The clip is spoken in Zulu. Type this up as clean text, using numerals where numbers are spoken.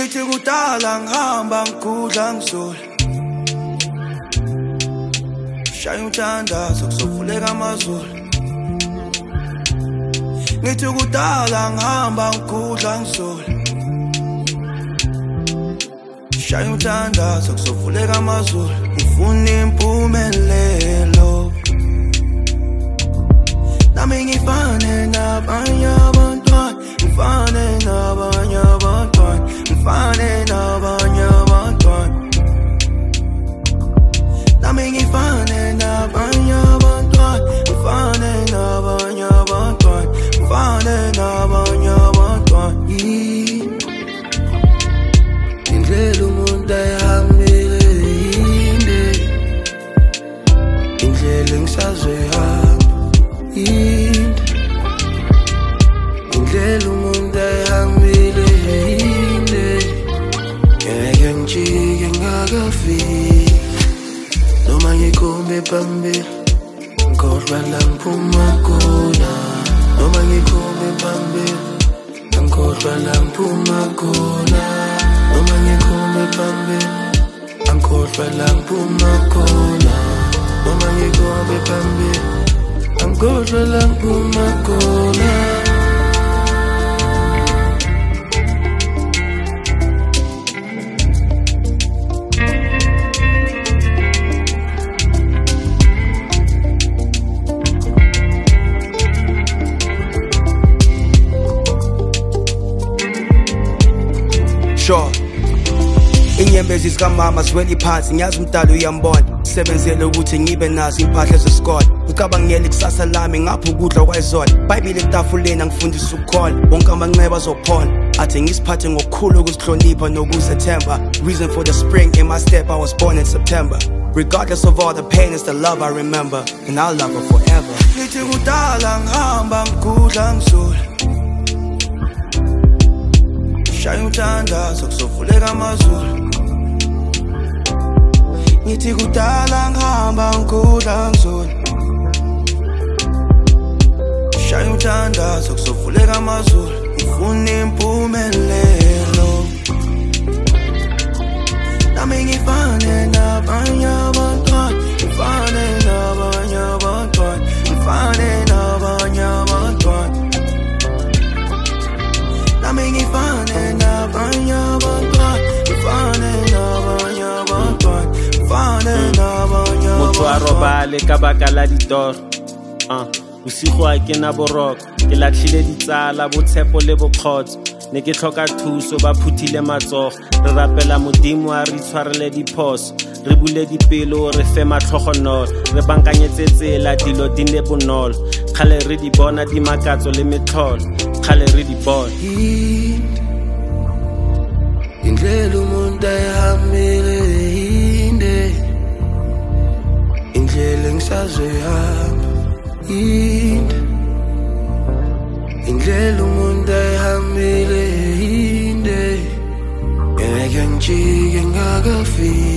Ngithi kudala ngihamba ngigudla ngisola shaya umthandazo kuzovuleka amazulu Ngithi kudala ngihamba ngigudla ngisola shaya umthandazo kuzovuleka amazulu ngifuna impumelelo nami ngifane nabanye abantwana ngifane nabanye abantwana ngifane nabanye abantwana nami ngifane nabanye abantwana ngifane nabanye abantwana ngifane nabanye abantwana indlela umuntu ayihambile yinde indlela engisazoyihamba indlela umuntu ayihambile yinde ngeke ngijike ngakafiki noma ngikhume phambili ngikhohlwa la ngiphuma khona noma ngikhume phambili ngikhohlwa la ngiphuma khona noma ngikhume phambili ngikhohlwa la ngiphuma khona noma ngikhume phambili ngikhohlwa la ngiphuma khona Sure Inyembezi zikamama ziweli phansi ngiyazi umdala uyambona sebenzele ukuthi ngibe nazo impahla zesikole ngicabangela ikusasa lami ngapha ukudla kwayizona iBhayibheli etafuleni angifundisa ukukhola wonke amanxeba azophona athi ngisiphathe ngokukhulu ukuzihlonipha nokuzethemba reason for the spring in my step I was born in September regardless of all the pain it's the love I remember and I'll love her forever Ngithi kudala ngihamba ngigudla ngisola shaya umthandazo kuzovuleka amazulu Ngithi kudala ngihamba ngigudla ngisola shaya umthandazo kuzovuleka amazulu ngifuna impumelelo nami ngifane nabanye abantwana ngifane nabanye abantwana ngifane nabanye abantwana nami ngifane nabanye abantwana ngifane nabanye abantwana ngifane nabanye motho a robale ka baka la ditoro bosigo a ke na boroko ke latlhile ditsala botshepo le bokgotso ne ke tlhoka thuso ba phuthile matsogo re rapela modimo a re tshwarele diphoso re bule dipelo re fe matlhogonolo re bankanyetse tsela dilo di ne bonolo kgale re di bona di makatso le metlholo kgale re di bona indlela umuntu ayihambile yinde indlela engisazoyihamba indlela umuntu ayihambile yinde ngeke ngijike ngakafiki